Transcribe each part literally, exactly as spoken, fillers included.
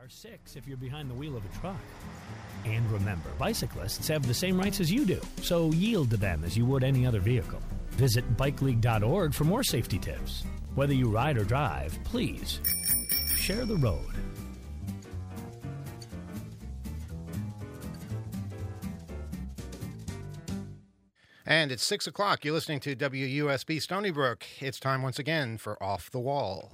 six if you're behind the wheel of a truck. And remember, bicyclists have the same rights as you do, so yield to them as you would any other vehicle. Visit bike league dot org for more safety tips. Whether you ride or drive, please share the road. And it's six o'clock. You're listening to W U S B Stony Brook. It's time once again for Off the Wall.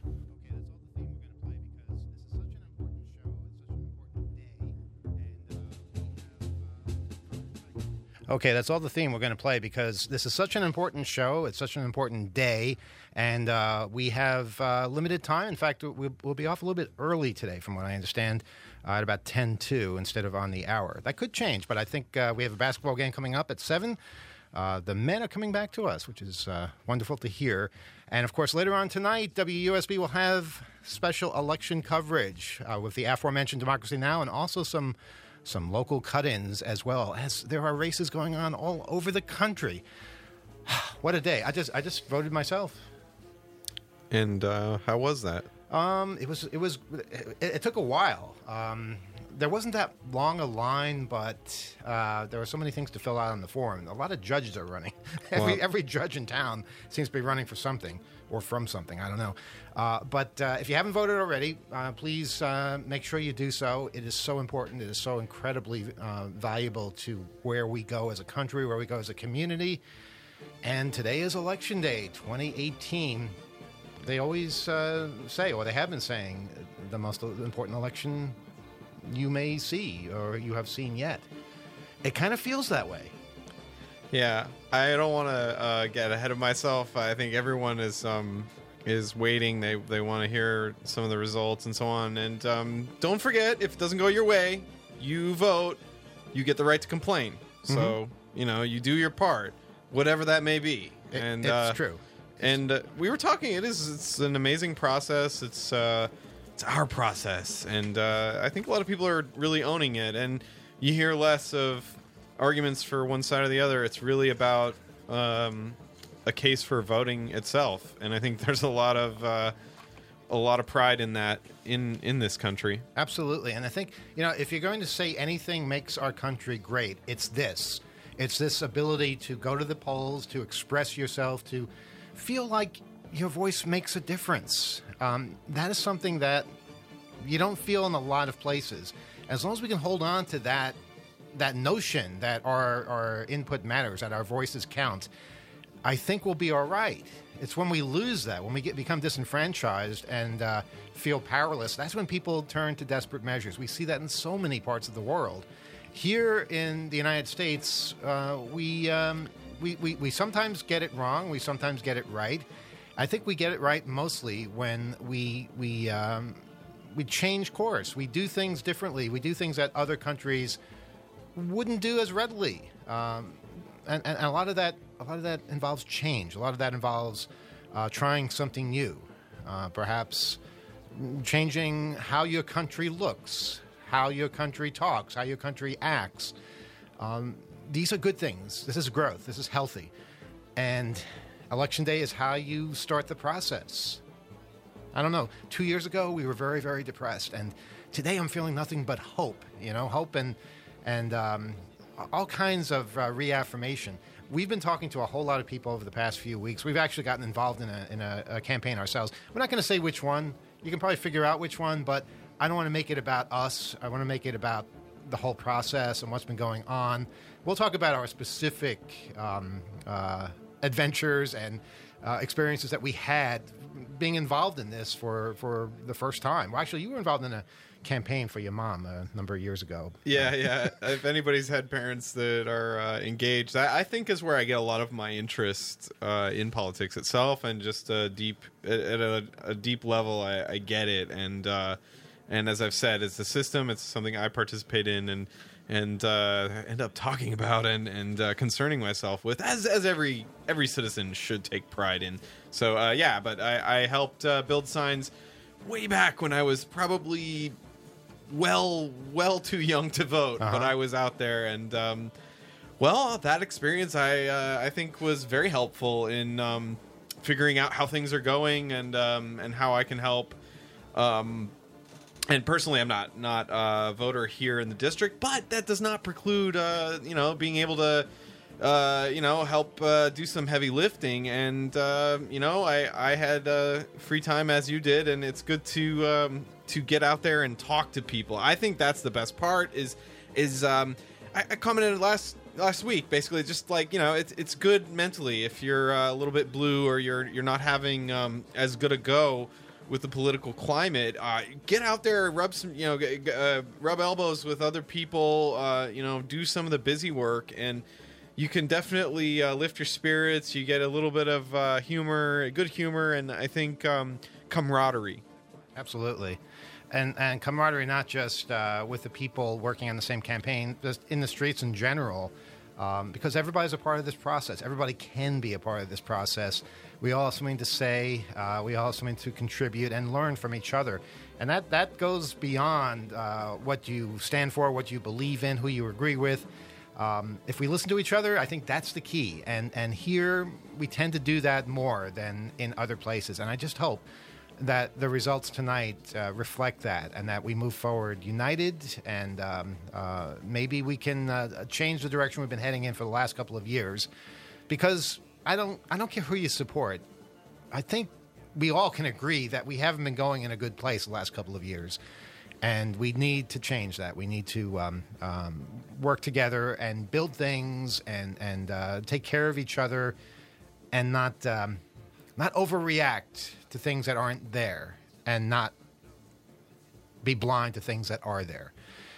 Okay, that's all the theme we're going to play because this is such an important show. It's such an important day, and uh, we have uh, limited time. In fact, we'll, we'll be off a little bit early today, from what I understand, uh, at about ten two instead of on the hour. That could change, but I think uh, we have a basketball game coming up at seven. Uh, the men are coming back to us, which is uh, wonderful to hear. And, of course, later on tonight, W U S B will have special election coverage uh, with the aforementioned Democracy Now! And also some... some local cut-ins, as well as there are races going on all over the country. What a day. I just I just voted myself. And uh, how was that? Um, it was it was it, it took a while. Um, there wasn't that long a line, but uh, there were so many things to fill out on the form. A lot of judges are running. every Wow. every judge in town seems to be running for something or from something. I don't know. Uh, but uh, if you haven't voted already, uh, please uh, make sure you do so. It is so important. It is so incredibly uh, valuable to where we go as a country, where we go as a community. And today is Election Day, twenty eighteen. They always uh, say, or they have been saying, the most important election you may see or you have seen yet. It kind of feels that way. Yeah, I don't want to uh, get ahead of myself. I think everyone is um, is waiting. They they want to hear some of the results and so on. And um, don't forget, if it doesn't go your way, you vote. You get the right to complain. So Mm-hmm. you know, you do your part, whatever that may be. It, and it's uh, true. And uh, we were talking. It is. It's an amazing process. It's uh, it's our process, and uh, I think a lot of people are really owning it. And you hear less of arguments for one side or the other. It's really about um, a case for voting itself, and I think there's a lot of uh, a lot of pride in that in in this country. Absolutely. And I think, you know, if you're going to say anything makes our country great, it's this. It's this ability to go to the polls, to express yourself, to feel like your voice makes a difference. Um, that is something that you don't feel in a lot of places. As long as we can hold on to that that notion that our, our input matters, that our voices count, I think we'll be all right. It's when we lose that, when we get become disenfranchised and uh, feel powerless, that's when people turn to desperate measures. We see that in so many parts of the world. Here in the United States, uh, we, um, we, we we sometimes get it wrong. We sometimes get it right. I think we get it right mostly when we we um, we change course. We do things differently. We do things that other countries wouldn't do as readily. Um, and, and a lot of that a lot of that involves change. A lot of that involves uh, trying something new. Uh, perhaps changing how your country looks, how your country talks, how your country acts. Um, these are good things. This is growth. This is healthy. And Election Day is how you start the process. I don't know. Two years ago, we were very, very depressed. And today I'm feeling nothing but hope, you know, hope and, and um, all kinds of uh, reaffirmation. We've been talking to a whole lot of people over the past few weeks. We've actually gotten involved in a, in a, a campaign ourselves. We're not going to say which one. You can probably figure out which one, but I don't want to make it about us. I want to make it about the whole process and what's been going on. We'll talk about our specific um, uh, adventures and uh, experiences that we had being involved in this for, for the first time. Well, actually, you were involved in a campaign for your mom a number of years ago. Yeah, yeah. If anybody's had parents that are uh, engaged, I, I think is where I get a lot of my interest uh, in politics itself, and just a deep at a, a deep level, I, I get it. And uh, and as I've said, it's the system. It's something I participate in, and and uh, end up talking about and and uh, concerning myself with, as as every every citizen should take pride in. So uh, yeah, but I, I helped uh, build signs way back when I was probably well well too young to vote, uh-huh. but I was out there, and um, well, that experience I uh, I think was very helpful in um, figuring out how things are going, and um, and how I can help. Um, and personally, I'm not not a voter here in the district, but that does not preclude uh, you know being able to uh, you know help uh, do some heavy lifting. And uh, you know, I I had uh, free time as you did, and it's good to um, to get out there and talk to people. I think that's the best part. Is is um, I, I commented last. Last week, basically, just like, you know, it's it's good mentally if you're uh, a little bit blue or you're you're not having um, as good a go with the political climate. Uh, get out there, rub some, you know, g- uh, rub elbows with other people. Uh, you know, do some of the busy work, and you can definitely uh, lift your spirits. You get a little bit of uh, humor, good humor, and I think um, camaraderie. Absolutely. And and camaraderie, not just uh, with the people working on the same campaign, just in the streets in general, um, because everybody's a part of this process. Everybody can be a part of this process. We all have something to say. Uh, we all have something to contribute and learn from each other. And that, that goes beyond uh, what you stand for, what you believe in, who you agree with. Um, if we listen to each other, I think that's the key. And, and here we tend to do that more than in other places. And I just hope that the results tonight uh, reflect that, and that we move forward united, and um, uh, maybe we can uh, change the direction we've been heading in for the last couple of years. Because I don't, I don't care who you support. I think we all can agree that we haven't been going in a good place the last couple of years, and we need to change that. We need to um, um, work together and build things, and and uh, take care of each other, and not um, not overreact to things that aren't there, and not be blind to things that are there.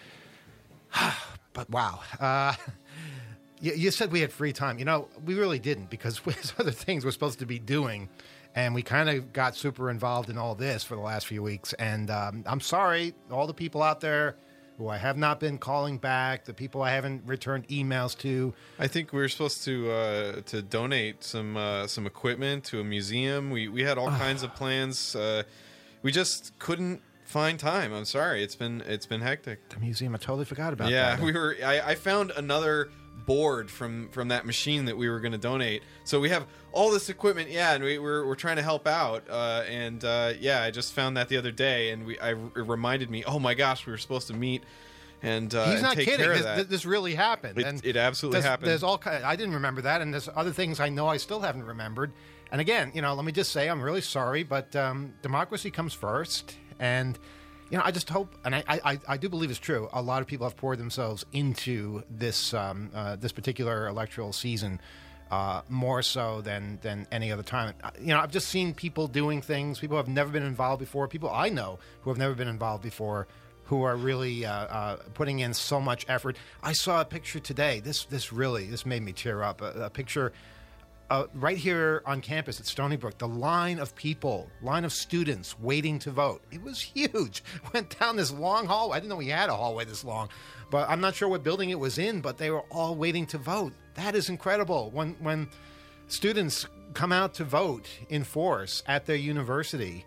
But wow, uh, you, you said we had free time. You know, we really didn't, because there's other things we're supposed to be doing, and we kind of got super involved in all this for the last few weeks. And um, I'm sorry, all the people out there who I have not been calling back, the people I haven't returned emails to. I think we were supposed to uh, to donate some uh, some equipment to a museum. We we had all kinds of plans. Uh, we just couldn't find time. I'm sorry. It's been it's been hectic. The museum, I totally forgot about yeah, that. we were. I, I found another board from from that machine that we were going to donate. So we have all this equipment. Yeah, and we, we're we're trying to help out. Uh, and uh, yeah, I just found that the other day, and we I, it reminded me. Oh my gosh, we were supposed to meet. And uh, he's and not take kidding. Care of This, that. this really happened. It, and it absolutely there's, happened. There's all kind. I didn't remember that, and there's other things I know I still haven't remembered. And again, you know, let me just say I'm really sorry, but um, democracy comes first, and you know, I just hope, and I, I, I do believe it's true. A lot of people have poured themselves into this um, uh, this particular electoral season. Uh, more so than, than any other time. You know, I've just seen people doing things, people who have never been involved before, people I know who have never been involved before, who are really uh, uh, putting in so much effort. I saw a picture today. This this really, this made me tear up. A, a picture uh, right here on campus at Stony Brook. The line of people, line of students waiting to vote. It was huge. Went down this long hallway. I didn't know we had a hallway this long. But I'm not sure what building it was in, but they were all waiting to vote. That is incredible. When when students come out to vote in force at their university,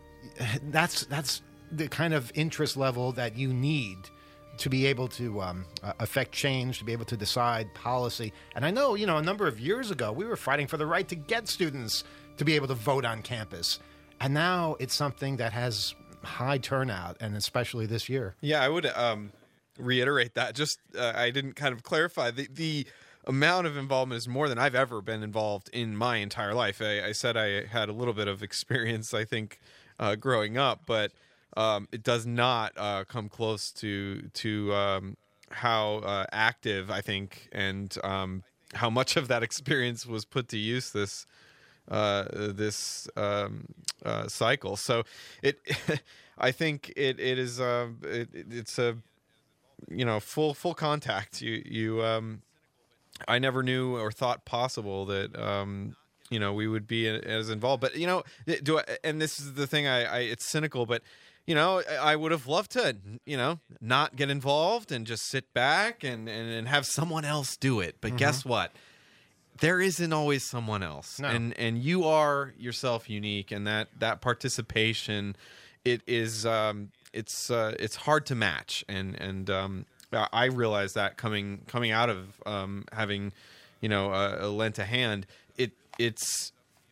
that's that's the kind of interest level that you need to be able to um, uh, affect change, to be able to decide policy. And I know, you know, a number of years ago, we were fighting for the right to get students to be able to vote on campus. And now it's something that has high turnout, and especially this year. Yeah, I would um, reiterate that. Just uh, I didn't kind of clarify. The, the amount of involvement is more than I've ever been involved in my entire life. I, I said I had a little bit of experience, I think, uh, growing up, but Um, it does not uh, come close to to um, how uh, active I think, and um, how much of that experience was put to use this uh, this um, uh, cycle. So it, I think it it is uh, it, it's a you know full full contact. You you um, I never knew or thought possible that. Um, you know, we would be as involved, but you know, do I, and this is the thing. I, I it's cynical, but. You know, I would have loved to, you know, not get involved and just sit back and, and, and have someone else do it. But mm-hmm. Guess what? There isn't always someone else. No. And and you are yourself unique, and that, that participation, it is um, it's uh, it's hard to match. And and um, I realize that coming coming out of um, having, you know, uh, lent a hand, it it's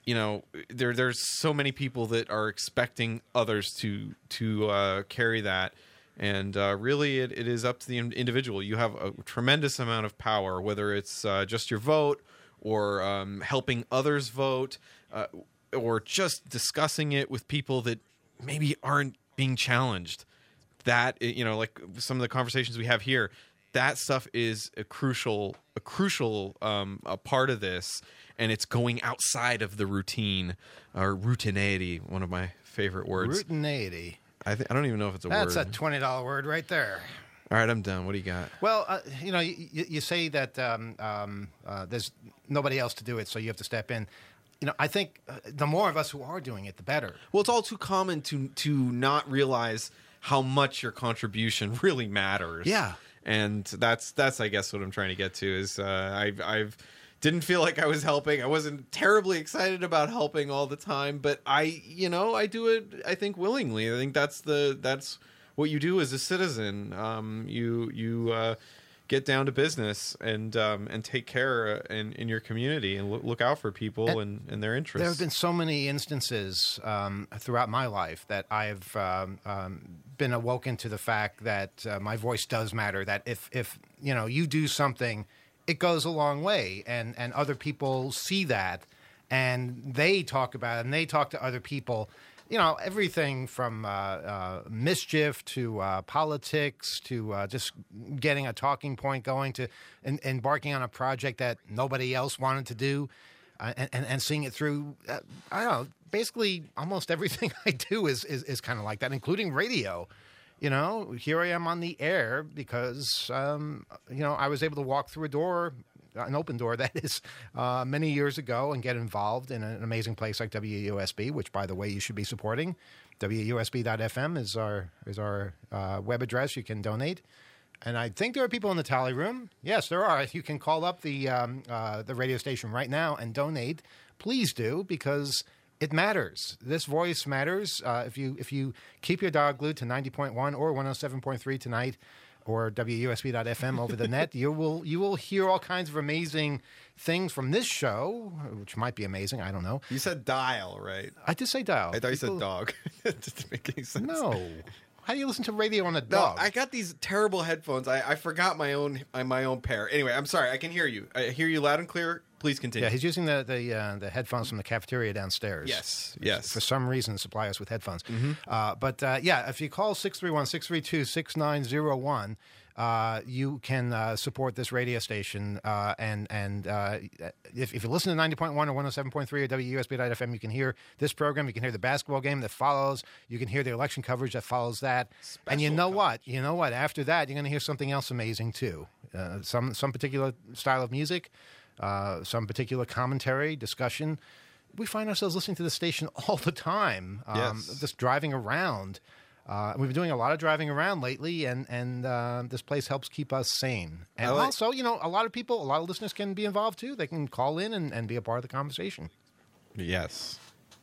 you know, there there's so many people that are expecting others to to uh, carry that. And uh, really, it, it is up to the individual. You have a tremendous amount of power, whether it's uh, just your vote or um, helping others vote uh, or just discussing it with people that maybe aren't being challenged. That, you know, like some of the conversations we have here, that stuff is a crucial, a crucial um, a part of this. And it's going outside of the routine or routineity, one of my favorite words. Routineity. I, th- I don't even know if it's a That's word. That's a twenty dollar word right there. All right, I'm done. What do you got? Well, uh, you know, you, you say that um, um, uh, there's nobody else to do it, so you have to step in. You know, I think uh, the more of us who are doing it, the better. Well, it's all too common to to not realize how much your contribution really matters. Yeah. And that's, that's I guess, what I'm trying to get to is uh, I've... I've didn't feel like I was helping. I wasn't terribly excited about helping all the time, but I, you know, I do it, I think, willingly. I think that's the that's what you do as a citizen. Um, you you uh, get down to business and um, and take care in, in your community and look, look out for people and, and, and their interests. There have been so many instances um, throughout my life that I've um, um, been awoken to the fact that uh, my voice does matter. That if if you know you do something, it goes a long way, and, and other people see that, and they talk about it, and they talk to other people. You know, everything from uh, uh, mischief to uh, politics to uh, just getting a talking point going to en- embarking on a project that nobody else wanted to do, uh, and, and, and seeing it through. Uh, I don't know. Basically, almost everything I do is is, is kind of like that, including radio. You know, here I am on the air because, um, you know, I was able to walk through a door, an open door, that is, uh, many years ago and get involved in an amazing place like W U S B, which, by the way, you should be supporting. W U S B dot F M is our is our uh, web address. You can donate. And I think there are people in the tally room. Yes, there are. You can call up the um, uh, the radio station right now and donate. Please do, because it matters. This voice matters. Uh, if you if you keep your dial glued to ninety point one or one oh seven point three tonight, or W U S B dot F M over the net, you will you will hear all kinds of amazing things from this show, which might be amazing. I don't know. You said dial, right? I did say dial. I thought you People, said dog. It didn't make any sense. No. How do you listen to radio on a No, dog? I got these terrible headphones. I, I forgot my own my own pair. Anyway, I'm sorry. I can hear you. I hear you loud and clear. Please continue. Yeah, he's using the the, uh, the headphones from the cafeteria downstairs. Yes, yes. For some reason, supply us with headphones. Mm-hmm. Uh, but uh, yeah, if you call six three one, six three two, six nine zero one, uh, you can uh, support this radio station. Uh, and and uh, if, if you listen to ninety point one or one oh seven point three or W U S B dot F M, you can hear this program. You can hear the basketball game that follows. You can hear the election coverage that follows that. Special and you know coverage. what? You know what? After that, you're going to hear something else amazing too. Uh, some some particular style of music. Uh, some particular commentary, discussion. We find ourselves listening to the station all the time, um, Yes. just driving around. Uh, we've been doing a lot of driving around lately, and, and uh, this place helps keep us sane. And I like- also, you know, a lot of people, a lot of listeners can be involved too. They can call in and, and be a part of the conversation. Yes,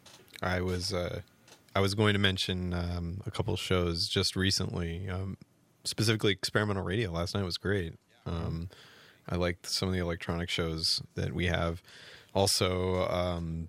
I was. Uh, I was going to mention um, a couple of shows just recently, um, specifically experimental radio. Last night was great. Um, I liked some of the electronic shows that we have. Also, um,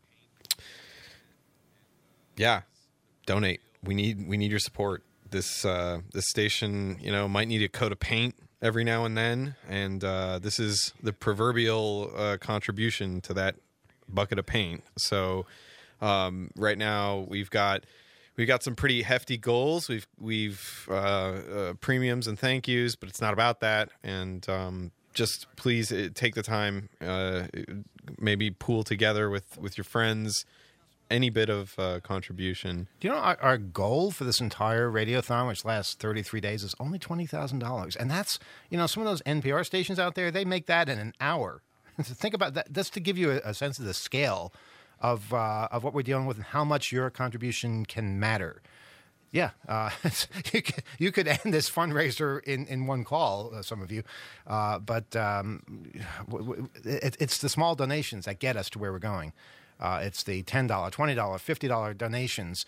yeah, donate. We need we need your support. This uh, this station, you know, might need a coat of paint every now and then, and uh, this is the proverbial uh, contribution to that bucket of paint. So um, right now we've got we've got some pretty hefty goals. We've we've uh, uh, premiums and thank yous, but it's not about that. And um, just please uh, take the time, uh, maybe pool together with, with your friends, any bit of uh, contribution. Do you know our, our goal for this entire radiothon, which lasts thirty-three days, is only twenty thousand dollars. And that's, you know, some of those N P R stations out there, they make that in an hour. So think about that. That's to give you a, a sense of the scale of uh, of what we're dealing with and how much your contribution can matter. Yeah, uh, you, could, you could end this fundraiser in, in one call, uh, some of you. Uh, but um, w- w- it, it's the small donations that get us to where we're going. Uh, it's the ten dollars, twenty dollars, fifty dollars donations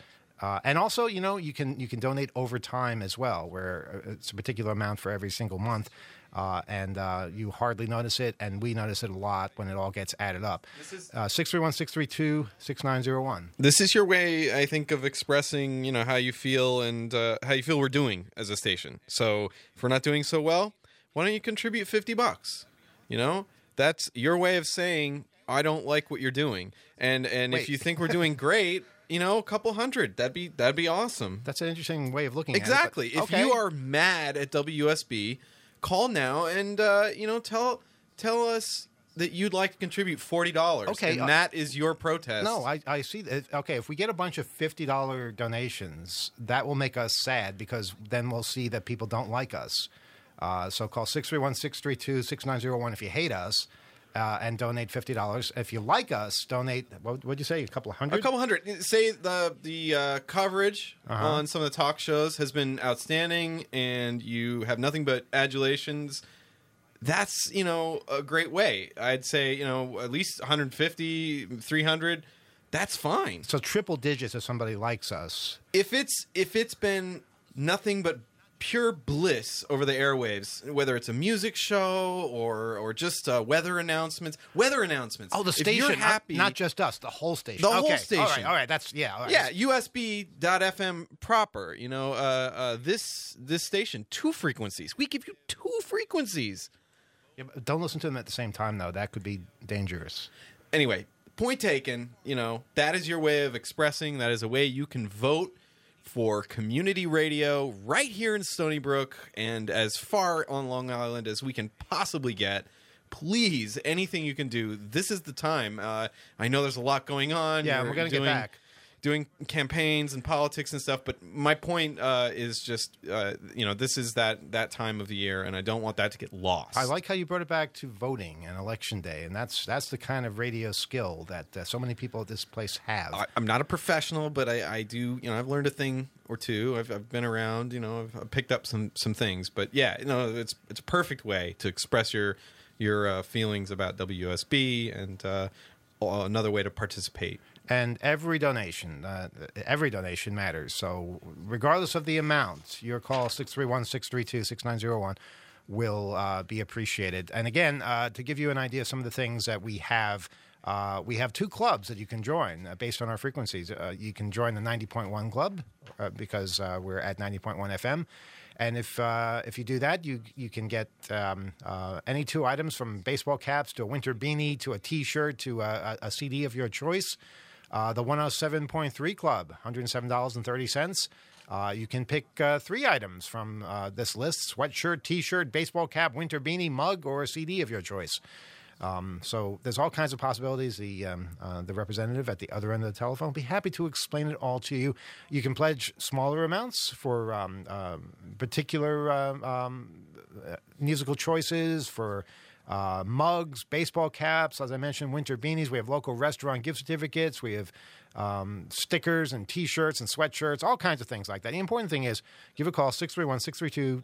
Uh, and also, you know, you can you can donate over time as well, where it's a particular amount for every single month. Uh, and uh, you hardly notice it, and we notice it a lot when it all gets added up. Uh, six three one, six three two, six nine zero one. This is your way, I think, of expressing, you know, how you feel and uh, how you feel we're doing as a station. So if we're not doing so well, why don't you contribute fifty bucks? You know, that's your way of saying, I don't like what you're doing. And and Wait. if you think we're doing great, you know, a couple hundred, that'd be that'd be awesome. That's an interesting way of looking Exactly. at it. Exactly. If you are mad at W S B, call now and uh, you know tell tell us that you'd like to contribute forty dollars. Okay, and uh, that is your protest. No, I, I see that. Okay, if we get a bunch of fifty dollars donations, that will make us sad because then we'll see that people don't like us. Uh, so call six three one, six three two, six nine zero one if you hate us. Uh, and donate fifty dollars. If you like us, donate, what would you say, a couple of hundred? A couple hundred. Say the the uh, coverage Uh-huh. on some of the talk shows has been outstanding, and you have nothing but adulations. That's, you know, a great way. I'd say, you know, at least one hundred fifty, three hundred. That's fine. So triple digits if somebody likes us. If it's if it's been nothing but pure bliss over the airwaves, whether it's a music show or or just uh, weather announcements. Weather announcements. Oh, the If station, you're happy, not, not just us, the whole station. The whole okay. station. All right, all right, that's, yeah. All right. Yeah, U S B dot F M proper. You know, uh, uh, this this station, two frequencies. We give you two frequencies. Yeah, but don't listen to them at the same time, though. That could be dangerous. Anyway, point taken. You know, that is your way of expressing. That is a way you can vote for community radio right here in Stony Brook and as far on Long Island as we can possibly get. Please, anything you can do. This is the time. Uh, I know there's a lot going on. Yeah, You're we're going to get doing- back. doing campaigns and politics and stuff, but my point uh, is just, uh, you know, this is that that time of the year, and I don't want that to get lost. I like how you brought it back to voting and election day, and that's that's the kind of radio skill that uh, so many people at this place have. I, I'm not a professional, but I, I do, you know, I've learned a thing or two. I've, I've been around, you know, I've, I've picked up some some things, but yeah, you know, it's it's a perfect way to express your your uh, feelings about W S B and uh, another way to participate. And every donation, uh, every donation matters. So regardless of the amount, your call, six three one, six three two, six nine zero one, will uh, be appreciated. And again, uh, to give you an idea of some of the things that we have, uh, we have two clubs that you can join uh, based on our frequencies. Uh, you can join the ninety point one club uh, because uh, we're at ninety point one F M. And if uh, if you do that, you you can get um, uh, any two items from baseball caps to a winter beanie to a T-shirt to a, a, a C D of your choice. Uh, the one oh seven point three Club, one hundred seven dollars and thirty cents. Uh, you can pick uh, three items from uh, this list: sweatshirt, T-shirt, baseball cap, winter beanie, mug, or a C D of your choice. Um, so there's all kinds of possibilities. The um, uh, the representative at the other end of the telephone will be happy to explain it all to you. You can pledge smaller amounts for um, uh, particular uh, um, musical choices, for uh, mugs, baseball caps, as I mentioned, winter beanies. We have local restaurant gift certificates. We have um, stickers and T-shirts and sweatshirts, all kinds of things like that. The important thing is give a call, six three one, six three two,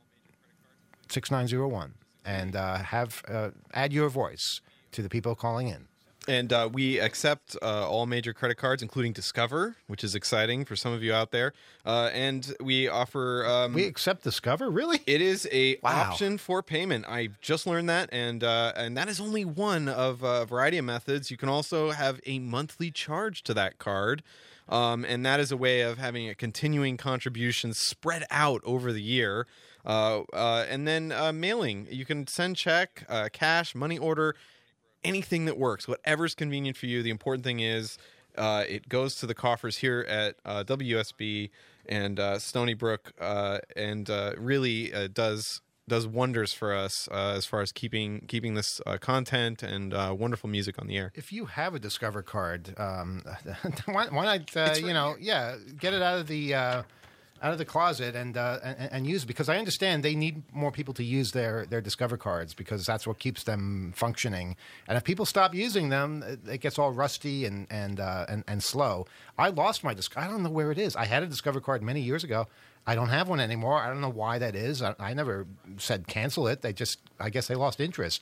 six nine zero one. And uh, have uh, add your voice to the people calling in. And uh, we accept uh, all major credit cards, including Discover, which is exciting for some of you out there. Uh, and we offer... Um, We accept Discover? Really? It is a Wow. option for payment. I just learned that, and uh, and that is only one of a variety of methods. You can also have a monthly charge to that card, um, and that is a way of having a continuing contribution spread out over the year. Uh, uh, and then uh, mailing. You can send check, uh, cash, money order, anything that works, whatever's convenient for you. The important thing is uh, it goes to the coffers here at uh, W S B and uh, Stony Brook, uh, and uh, really uh, does does wonders for us uh, as far as keeping keeping this uh, content and uh, wonderful music on the air. If you have a Discover card, um, why, why not, uh, you know, yeah, get it out of the... Uh, out of the closet and, uh, and and use it, because I understand they need more people to use their, their Discover cards because that's what keeps them functioning. And if people stop using them, it, it gets all rusty and and, uh, and and slow. I lost my Discover. I don't know where it is. I had a Discover card many years ago. I don't have one anymore. I don't know why that is. I, I never said cancel it. They just, I guess they lost interest.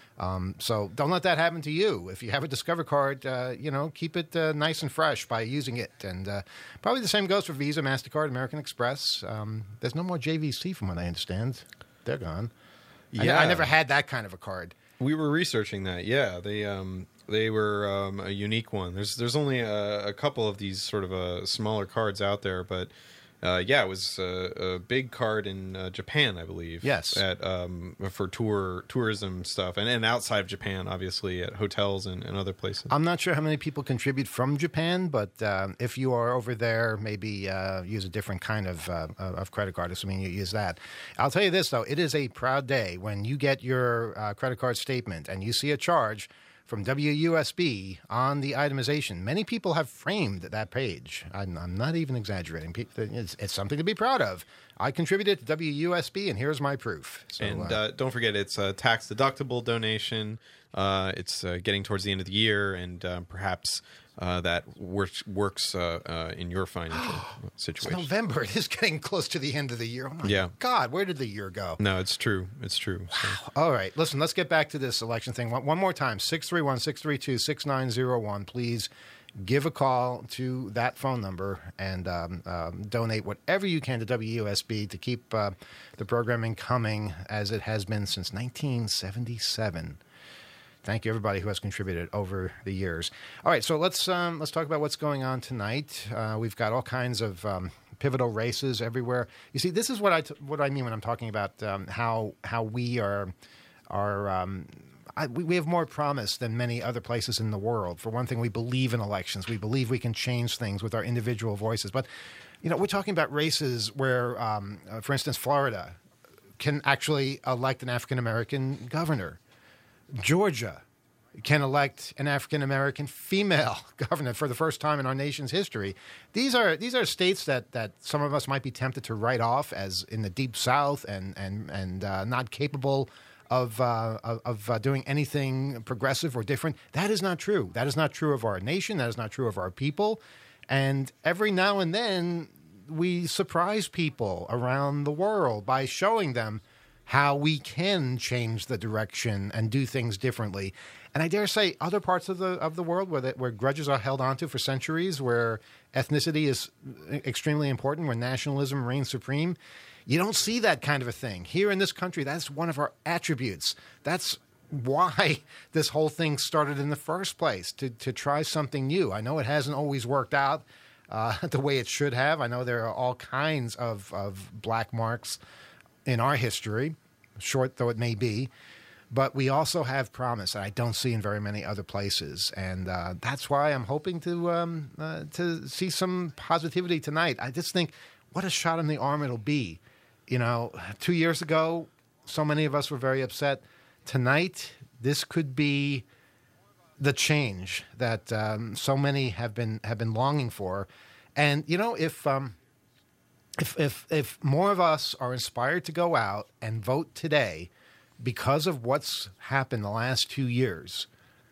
Um, so don't let that happen to you. If you have a Discover card, uh, you know, keep it uh, nice and fresh by using it. And uh, probably the same goes for Visa, MasterCard, American Express. Um, there's no more J V C from what I understand. They're gone. Yeah. I, I never had that kind of a card. We were researching that. Yeah, they um, they were um, a unique one. There's there's only a, a couple of these sort of uh, smaller cards out there, but uh, yeah, it was a, a big card in uh, Japan, I believe. Yes, at um, for tour tourism stuff, and, and outside of Japan, obviously at hotels and, and other places. I'm not sure how many people contribute from Japan, but um, if you are over there, maybe uh, use a different kind of uh, of credit card, assuming you use that. I'll tell you this though, it is a proud day when you get your uh, credit card statement and you see a charge from W U S B on the itemization. Many people have framed that page. I'm, I'm not even exaggerating. It's, it's something to be proud of. I contributed to W U S B, and here's my proof. So, and uh, uh, don't forget, it's a tax-deductible donation. Uh, it's uh, getting towards the end of the year, and uh, perhaps uh, that works, works uh, uh, in your financial situation. It's November. It is getting close to the end of the year. Oh, my yeah. God. Where did the year go? No, it's true. It's true. So. All right. Listen, let's get back to this election thing. One, one more time. six three one, six three two, six nine zero one. Please give a call to that phone number and um, um, donate whatever you can to W U S B to keep uh, the programming coming as it has been since nineteen seventy-seven. Thank you, everybody who has contributed over the years. All right, so let's um, let's talk about what's going on tonight. Uh, we've got all kinds of um, pivotal races everywhere. You see, this is what I t- what I mean when I'm talking about um, how how we are are. Um, I, we, we have more promise than many other places in the world. For one thing, we believe in elections. We believe we can change things with our individual voices. But you know, we're talking about races where, um, uh, for instance, Florida can actually elect an African American governor. Georgia can elect an African-American female governor for the first time in our nation's history. These are these are states that, that some of us might be tempted to write off as in the Deep South and and and uh, not capable of uh, of, of uh, doing anything progressive or different. That is not true. That is not true of our nation. That is not true of our people. And every now and then we surprise people around the world by showing them how we can change the direction and do things differently. And I dare say other parts of the of the world where the, where grudges are held onto for centuries, where ethnicity is extremely important, where nationalism reigns supreme, you don't see that kind of a thing. Here in this country, that's one of our attributes. That's why this whole thing started in the first place, to, to try something new. I know it hasn't always worked out uh, the way it should have. I know there are all kinds of, of black marks in our history, short though it may be, but we also have promise that I don't see in very many other places, and uh, that's why I'm hoping to um, uh, to see some positivity tonight. I just think, what a shot in the arm it'll be. You know, two years ago, so many of us were very upset. Tonight, this could be the change that um, so many have been have been longing for, and you know, if. Um, If, if if more of us are inspired to go out and vote today because of what's happened the last two years,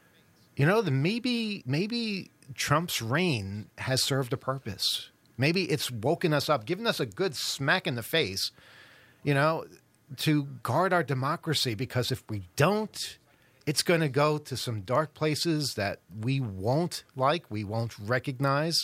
you know, then maybe maybe Trump's reign has served a purpose. Maybe it's woken us up, given us a good smack in the face, you know, to guard our democracy. Because if we don't, it's going to go to some dark places that we won't like, we won't recognize.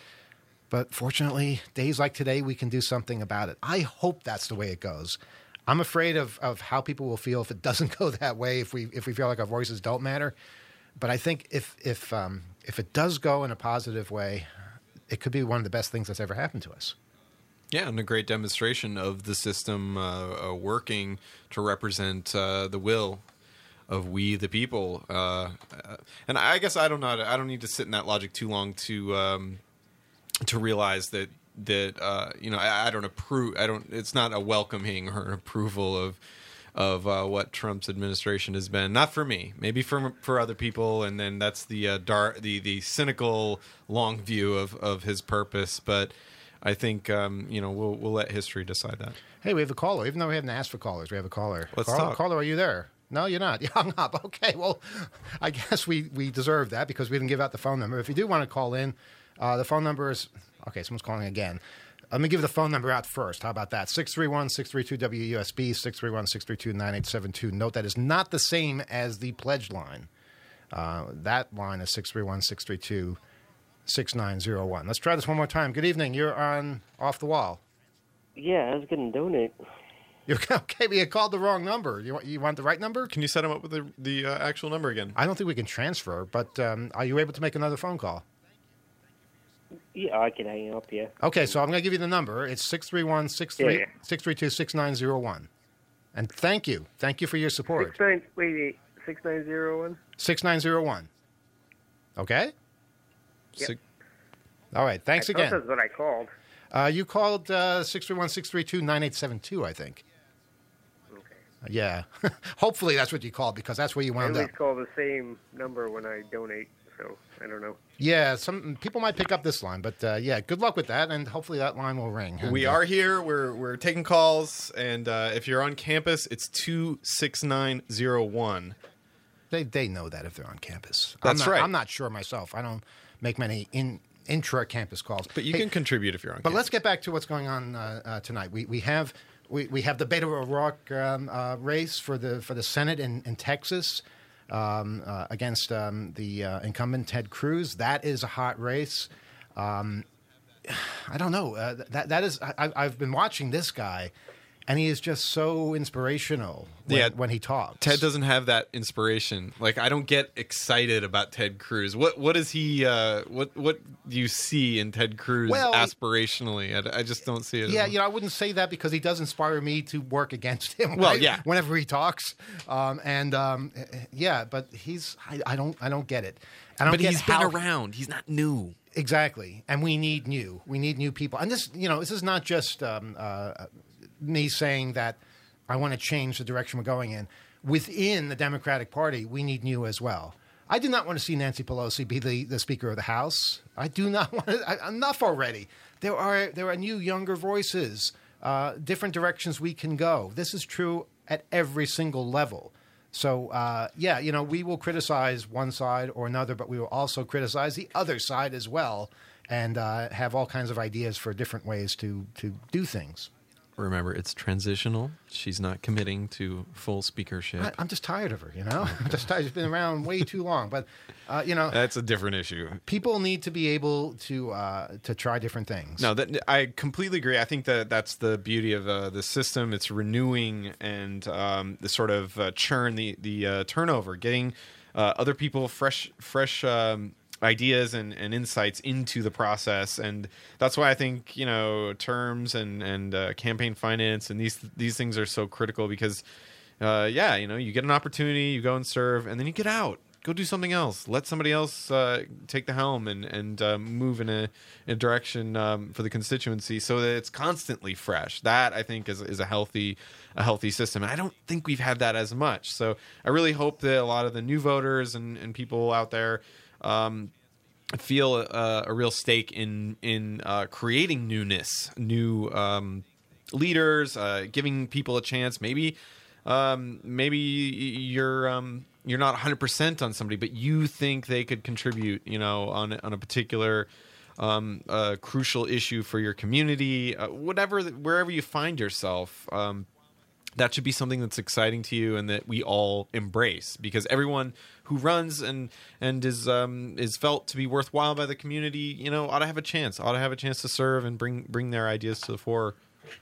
But fortunately, days like today, we can do something about it. I hope that's the way it goes. I'm afraid of, of how people will feel if it doesn't go that way, if we if we feel like our voices don't matter. But I think if if um, if it does go in a positive way, it could be one of the best things that's ever happened to us. Yeah, and a great demonstration of the system uh, uh, working to represent uh, the will of we the people. Uh, and I guess I don't know. I don't need to sit in that logic too long to. Um, to realize that that uh, you know I, I don't approve. I don't. It's not a welcoming or an approval of of uh, what Trump's administration has been. Not for me. Maybe for for other people. And then that's the uh, dark, the the cynical long view of, of his purpose. But I think um, you know we'll we'll let history decide that. Hey, we have a caller. Even though we haven't asked for callers, we have a caller. Let's caller, talk. Caller, are you there? No, you're not. You hung up. Okay. Well, I guess we we deserve that because we didn't give out the phone number. If you do want to call in. Uh, the phone number is, okay, someone's calling again. Let me give the phone number out first. How about that? six three one, six three two, W U S B, six three one, six three two, nine eight seven two. Note that is not the same as the pledge line. Uh, that line is six three one, six three two, six nine zero one. Let's try this one more time. Good evening. You're on Off the Wall. Yeah, I was going to donate. You're, okay, but you called the wrong number. You want, you want the right number? Can you set him up with the, the uh, actual number again? I don't think we can transfer, but um, are you able to make another phone call? Yeah, I can hang up, yeah. Okay, so I'm going to give you the number. It's six three one, six three two, six nine zero one. And thank you. Thank you for your support. Six nine, wait, wait, six nine zero one? six nine zero one. Okay? Yep. Six, All right, thanks I again. thought that's what I called. Uh, you called uh, six three one, six three two, nine eight seven two, I think. Okay. Yeah. Hopefully that's what you called, because that's where you I wound up. always call the same number when I donate, so I don't know. Yeah, some people might pick up this line, but uh, yeah, good luck with that, and hopefully that line will ring. And, we uh, are here. We're we're taking calls, and uh, if you're on campus, it's two six nine zero one. They they know that if they're on campus. That's I'm not, right. I'm not sure myself. I don't make many in intra-campus calls. But you Hey, can contribute if you're on But campus. let's get back to what's going on uh, uh, tonight. We we have we, we have the Beto O'Rourke um, uh, race for the for the Senate in, in Texas um, uh, against um, the uh, incumbent Ted Cruz. That is a hot race. Um, I don't know. Uh, that that is. I, I've been watching this guy, and he is just so inspirational when, Yeah. when he talks. Ted doesn't have that inspiration. Like, I don't get excited about Ted Cruz. What what is he? Uh, what what do you see in Ted Cruz Well, aspirationally? I, I just don't see it. Yeah, you know, I wouldn't say that because he does inspire me to work against him. Well, right? yeah. Whenever he talks, um, and um, yeah, but he's I, I don't I don't get it. I don't but get he's how, been around. He's not new. Exactly, and we need new. We need new people. And this, you know, this is not just um, uh, me saying that I want to change the direction we're going in. Within the Democratic Party, we need new as well. I do not want to see Nancy Pelosi be the, the Speaker of the House. I do not want to, I, enough already. There are there are new, younger voices, uh, different directions we can go. This is true at every single level. So, uh, yeah, you know, we will criticize one side or another, but we will also criticize the other side as well, and uh, have all kinds of ideas for different ways to, to do things. Remember, it's transitional. She's not committing to full speakership. I, I'm just tired of her, you know? I'm just tired. She's been around way too long. But, uh, you know, That's a different issue. people need to be able to uh, to try different things. No, that, I completely agree. I think that that's the beauty of uh, the system. It's renewing and um, the sort of uh, churn, the the uh, turnover, getting uh, other people fresh fresh um, ideas and, and insights into the process. And that's why I think, you know, terms and and uh, campaign finance and these these things are so critical because, uh, yeah, you know, you get an opportunity, you go and serve, and then you get out. Go do something else. Let somebody else uh, take the helm and and uh, move in a, in a direction um, for the constituency, so that it's constantly fresh. That I think is is a healthy a healthy system, and I don't think we've had that as much. So I really hope that a lot of the new voters and, and people out there um, feel a, a real stake in in uh, creating newness, new um, leaders, uh, giving people a chance. Maybe um, maybe you're. Um, You're not one hundred percent on somebody, but you think they could contribute, you know, on on a particular um, uh, crucial issue for your community, uh, whatever, wherever you find yourself. Um, that should be something that's exciting to you and that we all embrace, because everyone who runs and and is um, is felt to be worthwhile by the community, you know, ought to have a chance, ought to have a chance to serve and bring bring their ideas to the fore.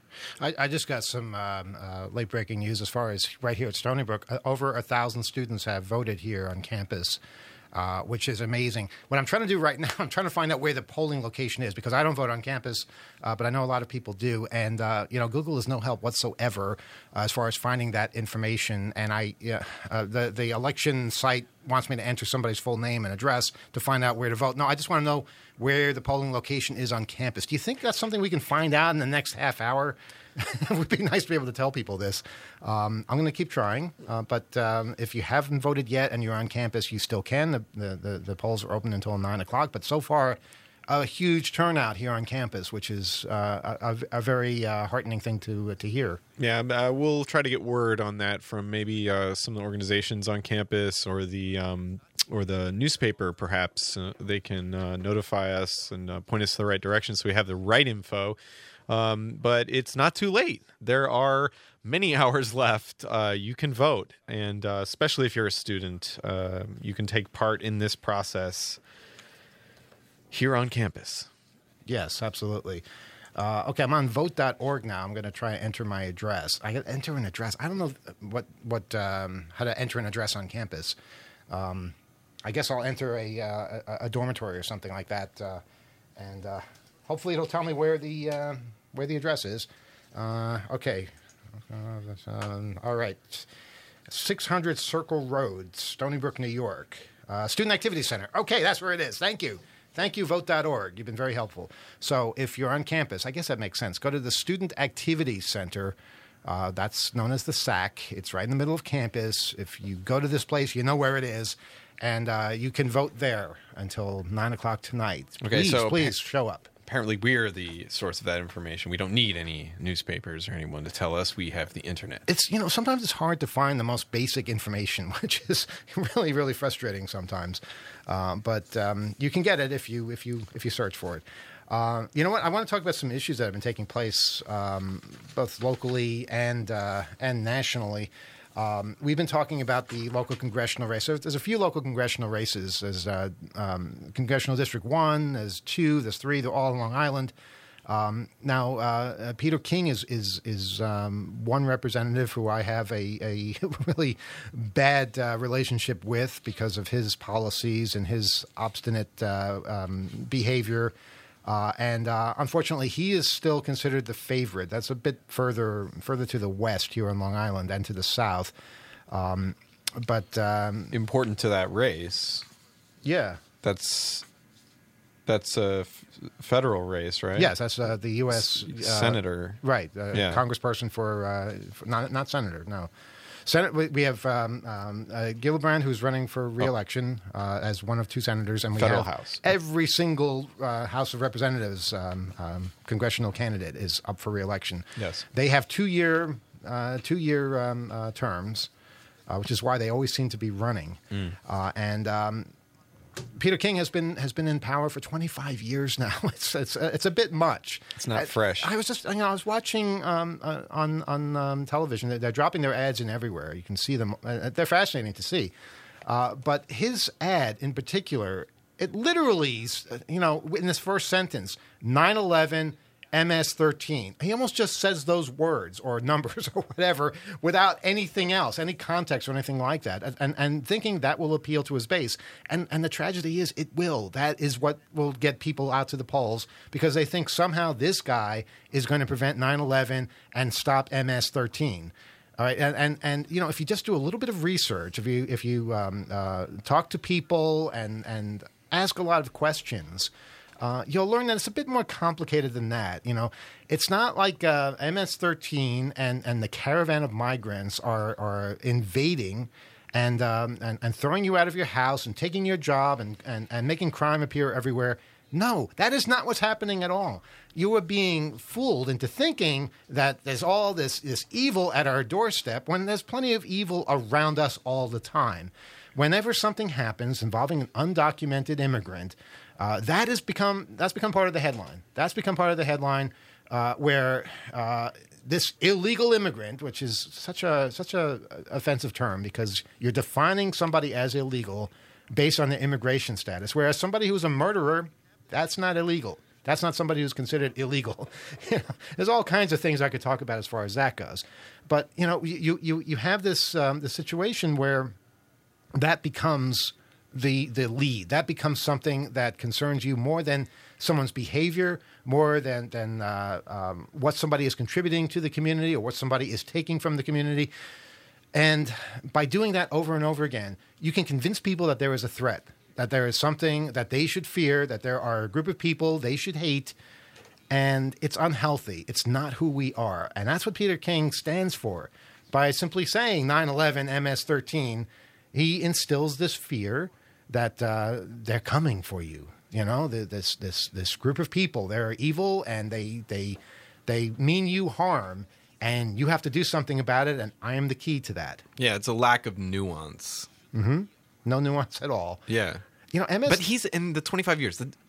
I, I just got some um, uh, late-breaking news as far as right here at Stony Brook. Uh, over a thousand students have voted here on campus, uh, which is amazing. What I'm trying to do right now, I'm trying to find out where the polling location is, because I don't vote on campus, uh, but I know a lot of people do. And, uh, you know, Google is no help whatsoever uh, as far as finding that information. And I, yeah, uh, the, the election site wants me to enter somebody's full name and address to find out where to vote. No, I just want to know where the polling location is on campus. Do you think that's something we can find out in the next half hour? It would be nice to be able to tell people this. Um, I'm going to keep trying, uh, but um, if you haven't voted yet and you're on campus, you still can. The, the, the, the polls are open until nine o'clock, but so far, a huge turnout here on campus, which is uh, a, a very uh, heartening thing to, uh, to hear. Yeah, uh, we'll try to get word on that from maybe uh, some of the organizations on campus or the um, or the newspaper, perhaps. Uh, they can uh, notify us and uh, point us to the right direction so we have the right info. Um, but it's not too late. There are many hours left. Uh, you can vote, and uh, especially if you're a student, uh, you can take part in this process here on campus. Yes, absolutely. Uh, okay, I'm on vote dot org now. I'm going to try and enter my address. I got to enter an address. I don't know what what um, how to enter an address on campus. Um, I guess I'll enter a, uh, a a dormitory or something like that, uh, and uh, hopefully it'll tell me where the uh, where the address is. Uh, okay, um, all right, six hundred Circle Road, Stony Brook, New York. Uh, Student Activity Center. Okay, that's where it is. Thank you. Thank you, vote dot org. You've been very helpful. So if you're on campus, I guess that makes sense. Go to the Student Activity Center. Uh, that's known as the S A C. It's right in the middle of campus. If you go to this place, you know where it is. And uh, you can vote there until nine o'clock tonight. Okay, please, so please show up. Apparently, we're the source of that information. We don't need any newspapers or anyone to tell us. We have the internet. It's, you know, sometimes it's hard to find the most basic information, which is really, really frustrating sometimes. Uh, but um, you can get it if you if you if you search for it. Uh, you know what? I want to talk about some issues that have been taking place um, both locally and uh, and nationally. Um, we've been talking about the local congressional race. So there's a few local congressional races. There's uh, um, Congressional District one, there's two, there's three. They're all on Long Island. Um, now, uh, Peter King is is is um, one representative who I have a, a really bad uh, relationship with because of his policies and his obstinate uh, um, behavior. Uh, and uh, unfortunately, he is still considered the favorite. That's a bit further further to the west here on Long Island and to the south. Um, but um, important to that race. Yeah, that's that's a f- federal race, right? Yes, that's uh, the U S uh, senator, right? Uh, yeah. Congressperson for, uh, for not not senator, no. Senate, we, we have um, um, uh, Gillibrand, who's running for re-election uh, as one of two senators, and we Federal have House. Every single uh, House of Representatives um, um, congressional candidate is up for re-election. Yes, they have two-year uh, two-year um, uh, terms, uh, which is why they always seem to be running. Mm. Uh, and um, Peter King has been has been in power for twenty-five years now. It's it's it's a bit much. It's not I, fresh. I was just you know I was watching um, uh, on on um, television. They're, they're dropping their ads in everywhere. You can see them. Uh, they're fascinating to see. Uh, but his ad in particular, it literally, you know, in this first sentence, nine eleven M S thirteen. He almost just says those words or numbers or whatever without anything else, any context or anything like that, and and thinking that will appeal to his base. And and the tragedy is it will. That is what will get people out to the polls because they think somehow this guy is going to prevent nine eleven and stop M S thirteen. All right, and, and and you know if you just do a little bit of research, if you if you um, uh, talk to people and and ask a lot of questions. Uh, you'll learn that it's a bit more complicated than that. You know, it's not like uh, M S thirteen and, and the caravan of migrants are are invading and, um, and and throwing you out of your house and taking your job and, and, and making crime appear everywhere. No, that is not what's happening at all. You are being fooled into thinking that there's all this, this evil at our doorstep when there's plenty of evil around us all the time. Whenever something happens involving an undocumented immigrant, Uh, that has become that's become part of the headline. That's become part of the headline uh, where uh, this illegal immigrant, which is such a such a offensive term because you're defining somebody as illegal based on their immigration status, whereas somebody who's a murderer, that's not illegal. That's not somebody who's considered illegal. You know, there's all kinds of things I could talk about as far as that goes. But you know, you you you have this um, the situation where that becomes the the lead. That becomes something that concerns you more than someone's behavior, more than than uh, um, what somebody is contributing to the community or what somebody is taking from the community. And by doing that over and over again, you can convince people that there is a threat, that there is something that they should fear, that there are a group of people they should hate, and it's unhealthy. It's not who we are. And that's what Peter King stands for. By simply saying nine eleven M S thirteen, he instills this fear that uh, they're coming for you. You know, the, this this this group of people, they're evil and they they they mean you harm, and you have to do something about it. And I am the key to that. Yeah, it's a lack of nuance. Mm-hmm. No nuance at all. Yeah, you know, M S. But he's in the twenty-five years. The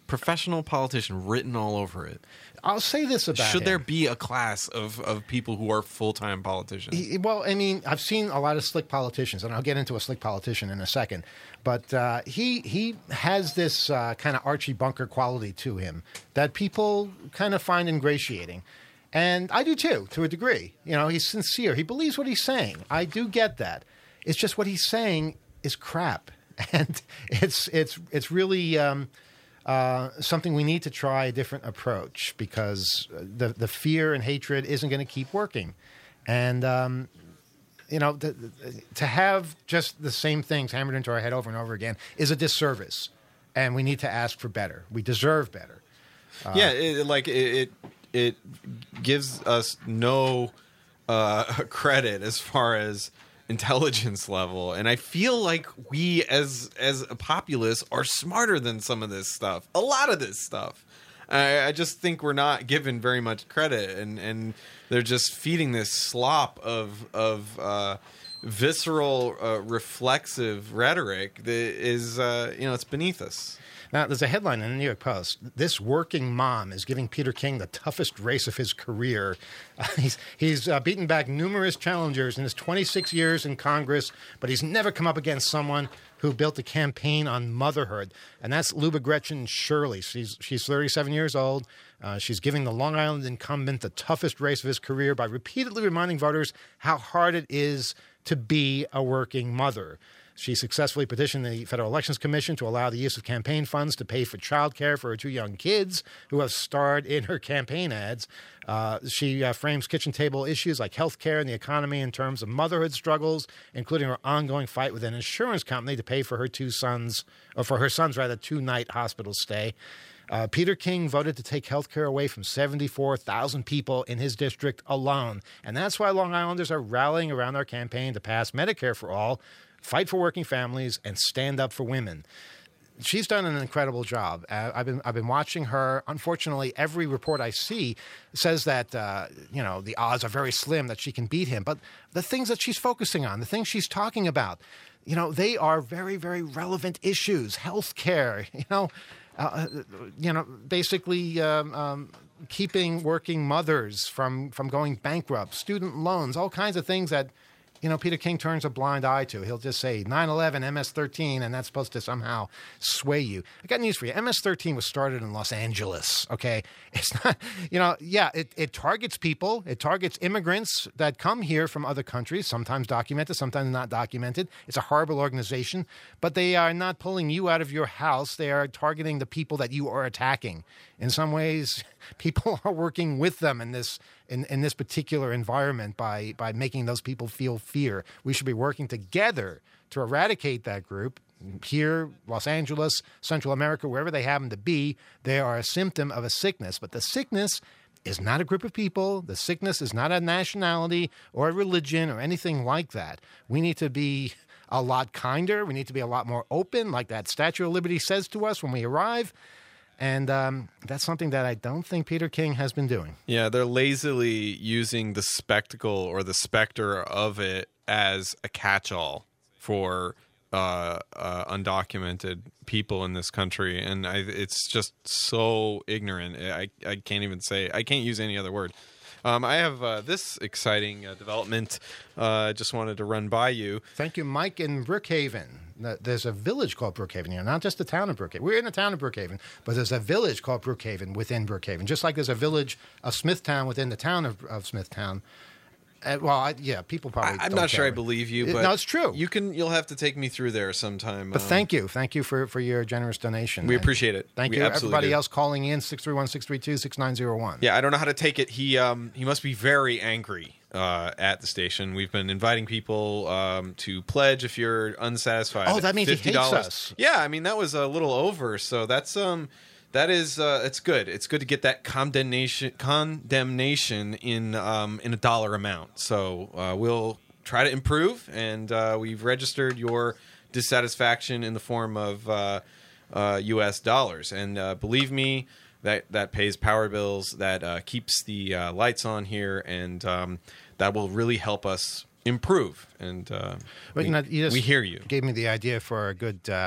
professional politician written all over it. I'll say this about Should him. there be a class of, of people who are full-time politicians? He, well, I mean, I've seen a lot of slick politicians, and I'll get into a slick politician in a second. But uh, he he has this uh, kind of Archie Bunker quality to him that people kind of find ingratiating. And I do too, to a degree. You know, he's sincere. He believes what he's saying. I do get that. It's just what he's saying is crap. And it's, it's, it's really... Um, Uh, something we need to try a different approach, because the the fear and hatred isn't going to keep working, and um, you know the, the, to have just the same things hammered into our head over and over again is a disservice, and we need to ask for better. We deserve better. Uh, yeah, it, like it, it it gives us no uh, credit as far as intelligence level, and I feel like we as as a populace are smarter than some of this stuff, a lot of this stuff. I, I just think we're not given very much credit, and and they're just feeding this slop of of uh visceral uh, reflexive rhetoric that is uh you know, it's beneath us. Now, there's a headline in the New York Post. This working mom is giving Peter King the toughest race of his career. Uh, he's he's uh, beaten back numerous challengers in his twenty-six years in Congress, but he's never come up against someone who built a campaign on motherhood. And that's Luba Gretchen Shirley. She's, she's thirty-seven years old. Uh, she's giving the Long Island incumbent the toughest race of his career by repeatedly reminding voters how hard it is to be a working mother. She successfully petitioned the Federal Elections Commission to allow the use of campaign funds to pay for child care for her two young kids who have starred in her campaign ads. Uh, she uh, frames kitchen table issues like health care and the economy in terms of motherhood struggles, including her ongoing fight with an insurance company to pay for her two sons, or for her son's rather, two-night hospital stay. Uh, Peter King voted to take health care away from seventy-four thousand people in his district alone. And that's why Long Islanders are rallying around our campaign to pass Medicare for all, fight for working families, and stand up for women. She's done an incredible job. Uh, I've been I've been watching her. Unfortunately, every report I see says that uh, you know the odds are very slim that she can beat him. But the things that she's focusing on, the things she's talking about, you know, they are very very relevant issues. Health care, you know, uh, you know, basically um, um, keeping working mothers from from going bankrupt, student loans, all kinds of things that, you know, Peter King turns a blind eye to. He'll just say nine eleven, M S thirteen, and that's supposed to somehow sway you. I got news for you. M S thirteen was started in Los Angeles, okay? It's not, you know, yeah, it, it targets people. It targets immigrants that come here from other countries, sometimes documented, sometimes not documented. It's a horrible organization, but they are not pulling you out of your house. They are targeting the people that you are attacking. In some ways, people are working with them in this in, in this particular environment by, by making those people feel fear. We should be working together to eradicate that group. Here, Los Angeles, Central America, wherever they happen to be, they are a symptom of a sickness. But the sickness is not a group of people. The sickness is not a nationality or a religion or anything like that. We need to be a lot kinder. We need to be a lot more open, like that Statue of Liberty says to us when we arrive. And um, that's something that I don't think Peter King has been doing. Yeah, they're lazily using the spectacle or the specter of it as a catch-all for uh, uh, undocumented people in this country. And I, it's just so ignorant. I, I can't even say, I can't use any other word. Um, I have uh, this exciting uh, development I uh, just wanted to run by you. Thank you, Mike, in Brookhaven. There's a village called Brookhaven here, not just the town of Brookhaven. We're in the town of Brookhaven, but there's a village called Brookhaven within Brookhaven, just like there's a village of Smithtown within the town of, of Smithtown. Uh, well, I, yeah, people probably. I, I'm don't not sure care. I believe you, It- but no, it's true. You can. You'll have to take me through there sometime. But um, thank you. Thank you for, for your generous donation. We And appreciate it. Thank We you, absolutely everybody do. else calling in, six three one, six three two, six nine zero one. Yeah, I don't know how to take it. He um he must be very angry uh, at the station. We've been inviting people um, to pledge if you're unsatisfied. Oh, that means he fifty dollars. hates us. Yeah, I mean that was a little over. So that's um that is uh, it's good. It's good to get that condemnation condemnation in um in a dollar amount. So uh, we'll try to improve, and uh, we've registered your dissatisfaction in the form of uh, uh, U S dollars. And uh, believe me, that that pays power bills, that uh, keeps the uh, lights on here, and um, that will really help us improve. And uh, But, we, you know, you just we hear you. Gave me the idea for a good um,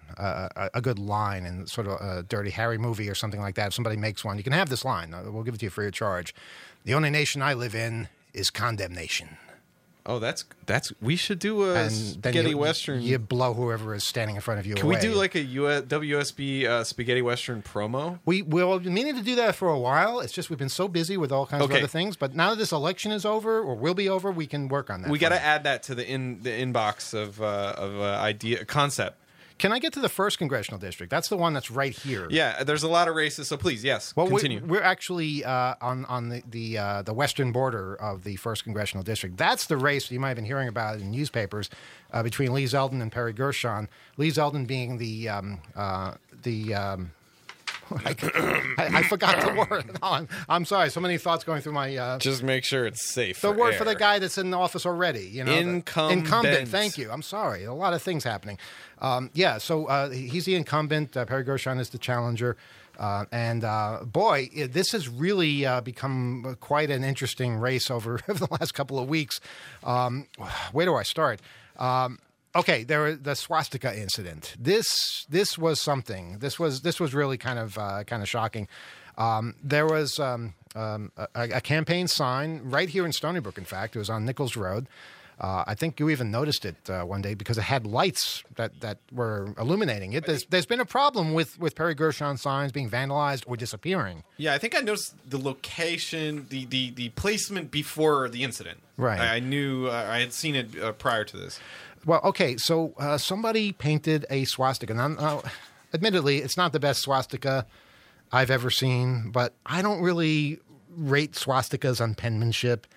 uh, a, a good line in sort of a Dirty Harry movie or something like that. If somebody makes one, you can have this line. We'll give it to you free of charge. The only nation I live in is condemnation. Oh, that's that's. We should do a And then spaghetti you, western. You blow whoever is standing in front of you Can away. we do like a U S, W S B uh, spaghetti western promo? We we've been meaning to do that for a while. It's just we've been so busy with all kinds Okay. of other things. But now that this election is over, or will be over, we can work on that. We got for to you. add that to the in the inbox of uh, of uh, idea concept. Can I get to the first congressional district? That's the one that's right here. Yeah, there's a lot of races, so please, yes, Well, continue. we're, we're actually uh, on on the the, uh, the western border of the first congressional district. That's the race you might have been hearing about in newspapers uh, between Lee Zeldin and Perry Gershon. Lee Zeldin being the um, uh, the um, I, I, I forgot the word. No, I'm, I'm sorry. So many thoughts going through my. Uh, Just make sure it's safe. the for word for the air. guy that's in office already, you know, the- Incumbent. incumbent. Thank you. I'm sorry. A lot of things happening. Um, yeah. So uh, he's the incumbent. Uh, Perry Gershon is the challenger. Uh, and uh, boy, it, this has really uh, become quite an interesting race over, over the last couple of weeks. Um, where do I start? Um, okay, there was the swastika incident. This this was something. This was this was really kind of uh, kind of shocking. Um, there was um, um, a, a campaign sign right here in Stony Brook. In fact, it was on Nichols Road. Uh, I think you even noticed it uh, one day because it had lights that, that were illuminating it. There's, there's been a problem with, with Perry Gershon signs being vandalized or disappearing. Yeah, I think I noticed the location, the the, the placement before the incident. Right. I, I knew uh, I had seen it uh, prior to this. Well, okay, so uh, somebody painted a swastika. Now, now, admittedly, it's not the best swastika I've ever seen, but I don't really rate swastikas on penmanship.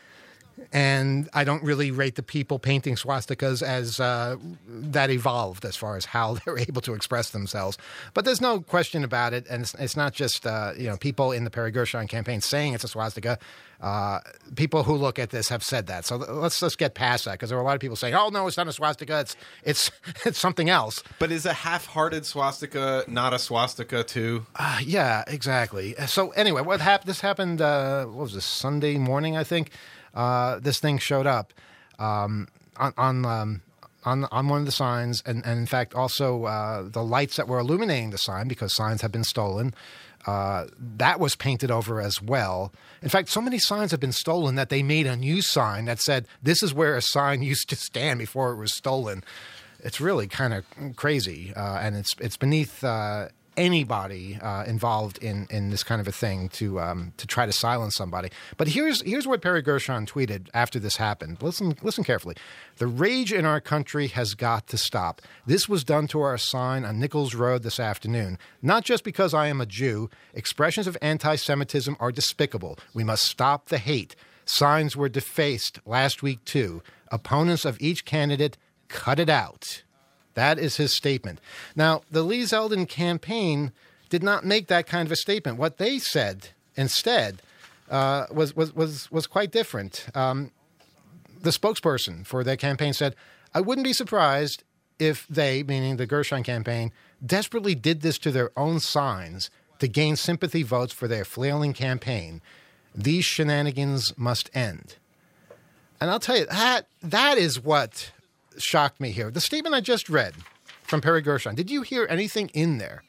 And I don't really rate the people painting swastikas as uh, that evolved as far as how they're able to express themselves. But there's no question about it, and it's, it's not just uh, you know people in the Perry Gershon campaign saying it's a swastika. Uh, people who look at this have said that. So let's let's get past that because there are a lot of people saying, "Oh no, it's not a swastika. It's it's it's something else." But is a half-hearted swastika not a swastika too? Uh, yeah, exactly. So anyway, what happened? This happened. Uh, what was this? Sunday morning, I think. Uh, this thing showed up um, on on, um, on on one of the signs, and, and in fact, also uh, the lights that were illuminating the sign because signs have been stolen. Uh, that was painted over as well. In fact, so many signs have been stolen that they made a new sign that said, "This is where a sign used to stand before it was stolen." It's really kind of crazy, uh, and it's it's beneath uh, anybody uh, involved in, in this kind of a thing to um, to try to silence somebody. But here's here's what Perry Gershon tweeted after this happened. Listen listen carefully. The rage in our country has got to stop. This was done to our sign on Nichols Road this afternoon. Not just because I am a Jew. Expressions of anti-Semitism are despicable. We must stop the hate. Signs were defaced last week too. Opponents of each candidate, cut it out. That is his statement. Now, the Lee Zeldin campaign did not make that kind of a statement. What they said instead uh, was, was was was quite different. Um, the spokesperson for their campaign said, "I wouldn't be surprised if they, meaning the Gershon campaign, desperately did this to their own signs to gain sympathy votes for their flailing campaign. These shenanigans must end." And I'll tell you, that that is what shocked me here. The statement I just read from Perry Gershon, did you hear anything in there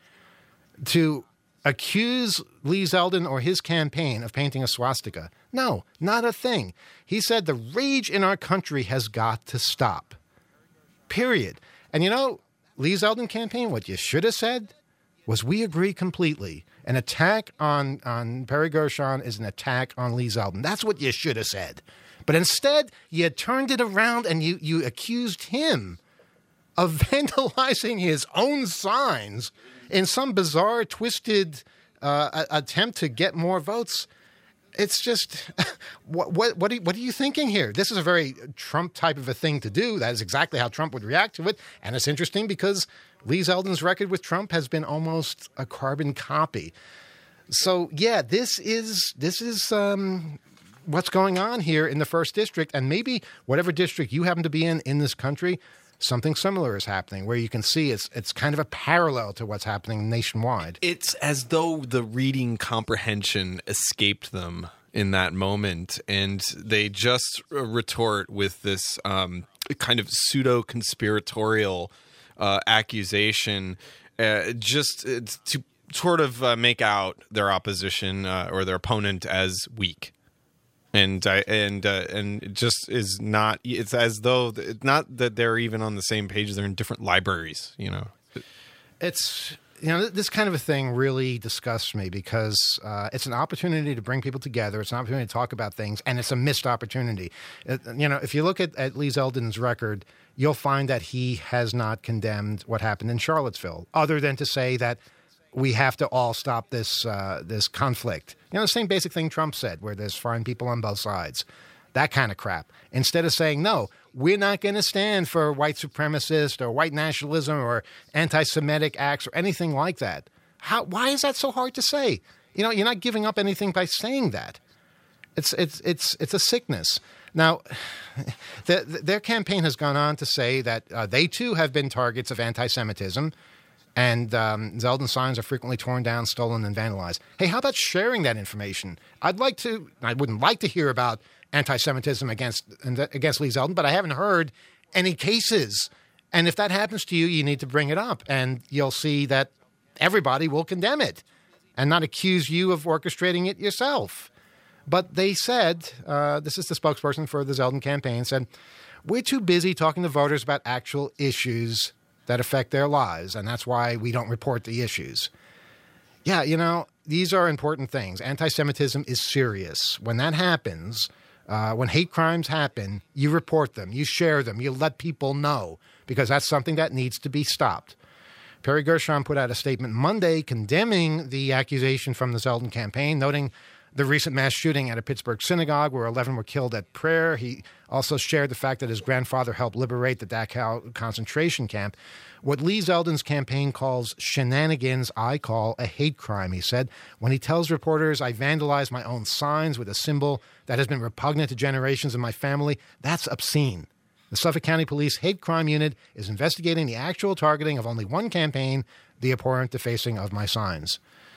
to accuse Lee Zeldin or his campaign of painting a swastika? No, not a thing. He said the rage in our country has got to stop. Period. And you know, Lee Zeldin campaign, what you should have said was, "We agree completely. An attack on, on Perry Gershon is an attack on Lee Zeldin." That's what you should have said. But instead, you turned it around and you, you accused him of vandalizing his own signs in some bizarre, twisted uh, attempt to get more votes. It's just, what what what are, you, what are you thinking here? This is a very Trump type of a thing to do. That is exactly how Trump would react to it. And it's interesting because Lee Zeldin's record with Trump has been almost a carbon copy. So, yeah, this is this is... Um, what's going on here in the first district, and maybe whatever district you happen to be in in this country, something similar is happening where you can see it's it's kind of a parallel to what's happening nationwide. It's as though the reading comprehension escaped them in that moment, and they just retort with this um, kind of pseudo-conspiratorial uh, accusation, uh, just uh, to sort of uh, make out their opposition uh, or their opponent as weak. And I and uh, and it just is not. It's as though it's not that they're even on the same page. They're in different libraries. You know, it's you know this kind of a thing really disgusts me because uh, it's an opportunity to bring people together. It's an opportunity to talk about things, and it's a missed opportunity. It, you know, if you look at, at Lee Zeldin's record, you'll find that he has not condemned what happened in Charlottesville, other than to say that we have to all stop this uh, this conflict. You know, the same basic thing Trump said, where there's foreign people on both sides. That kind of crap. Instead of saying, no, we're not going to stand for white supremacist or white nationalism or anti-Semitic acts or anything like that. How? Why is that so hard to say? You know, you're not giving up anything by saying that. It's it's it's it's a sickness. Now, the, the, their campaign has gone on to say that uh, they too have been targets of anti-Semitism. And um, Zeldin signs are frequently torn down, stolen, and vandalized. Hey, how about sharing that information? I'd like to, I wouldn't like to hear about anti-Semitism against against Lee Zeldin, but I haven't heard any cases. And if that happens to you, you need to bring it up. And you'll see that everybody will condemn it and not accuse you of orchestrating it yourself. But they said, uh, this is the spokesperson for the Zeldin campaign, said, we're too busy talking to voters about actual issues that affect their lives, and that's why we don't report the issues. Yeah, you know, these are important things. Anti-Semitism is serious. When that happens, uh, when hate crimes happen, you report them, you share them, you let people know, because that's something that needs to be stopped. Perry Gershon put out a statement Monday condemning the accusation from the Zeldin campaign, noting the recent mass shooting at a Pittsburgh synagogue where eleven were killed at prayer. He also shared the fact that his grandfather helped liberate the Dachau concentration camp. What Lee Zeldin's campaign calls shenanigans, I call a hate crime, he said. When he tells reporters, I vandalized my own signs with a symbol that has been repugnant to generations of my family, that's obscene. The Suffolk County Police Hate Crime Unit is investigating the actual targeting of only one campaign, the abhorrent defacing of my signs.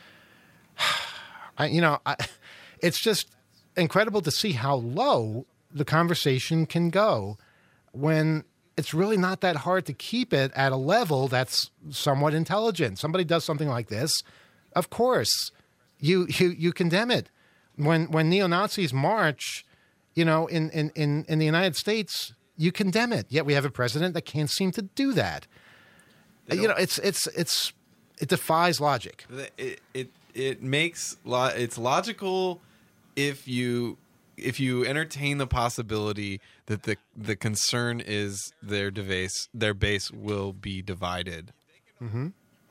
I, you know, I, it's just incredible to see how low the conversation can go when it's really not that hard to keep it at a level that's somewhat intelligent. Somebody does something like this, of course, you you, you condemn it. When when neo-Nazis march, you know, in, in, in, in the United States, you condemn it. Yet we have a president that can't seem to do that. You know, it's it's it's it defies logic. It it it makes lo- it's logical if you if you entertain the possibility that the the concern is their device their base will be divided mm-hmm.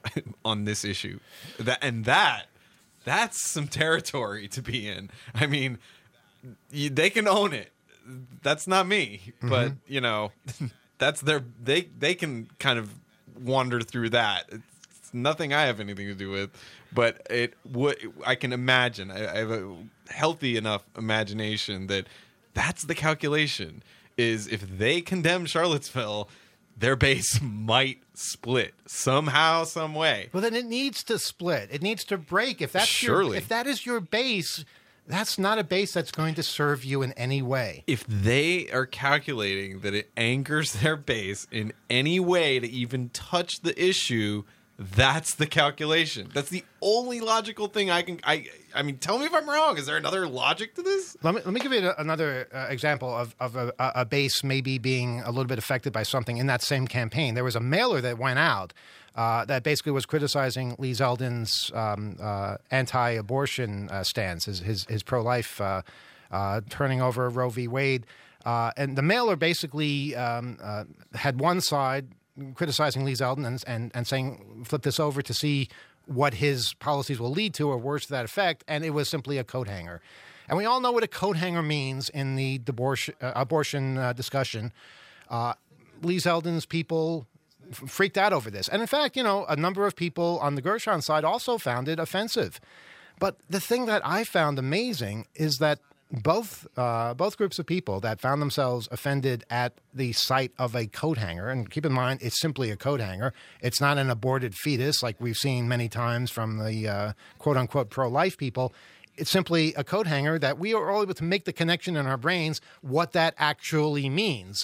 on this issue. That and that that's some territory to be in. I mean, you, they can own it. That's not me, mm-hmm. but you know, that's their they they can kind of wander through that. It's nothing I have anything to do with, but it would. I can imagine. I, I have a healthy enough imagination that that's the calculation. Is if they condemn Charlottesville, their base might split somehow, some way. Well, then it needs to split. It needs to break. If that's surely your, if that is your base. That's not a base that's going to serve you in any way. If they are calculating that it angers their base in any way to even touch the issue, that's the calculation. That's the only logical thing I can... I I mean, tell me if I'm wrong. Is there another logic to this? Let me, let me give you another uh, example of, of a, a base maybe being a little bit affected by something in that same campaign. There was a mailer that went out Uh, that basically was criticizing Lee Zeldin's um, uh, anti-abortion uh, stance, his his, his pro-life, uh, uh, turning over Roe v. Wade. Uh, and the mailer basically um, uh, had one side criticizing Lee Zeldin and, and, and saying, flip this over to see what his policies will lead to or words to that effect, and it was simply a coat hanger. And we all know what a coat hanger means in the abortion, uh, abortion uh, discussion. Uh, Lee Zeldin's people freaked out over this. And in fact, you know, a number of people on the Gershon side also found it offensive. But the thing that I found amazing is that both uh, both groups of people that found themselves offended at the sight of a coat hanger, and keep in mind, it's simply a coat hanger. It's not an aborted fetus like we've seen many times from the uh, quote-unquote pro-life people. It's simply a coat hanger that we are all able to make the connection in our brains what that actually means.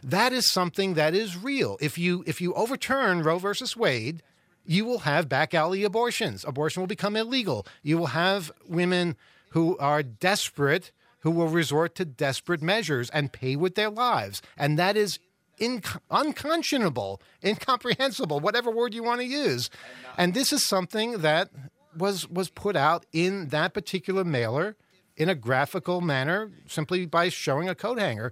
That is something that is real. If you if you overturn Roe versus Wade, you will have back alley abortions. Abortion will become illegal. You will have women who are desperate, who will resort to desperate measures and pay with their lives. And that is inc- unconscionable, incomprehensible, whatever word you want to use. And this is something that was was put out in that particular mailer in a graphical manner simply by showing a coat hanger.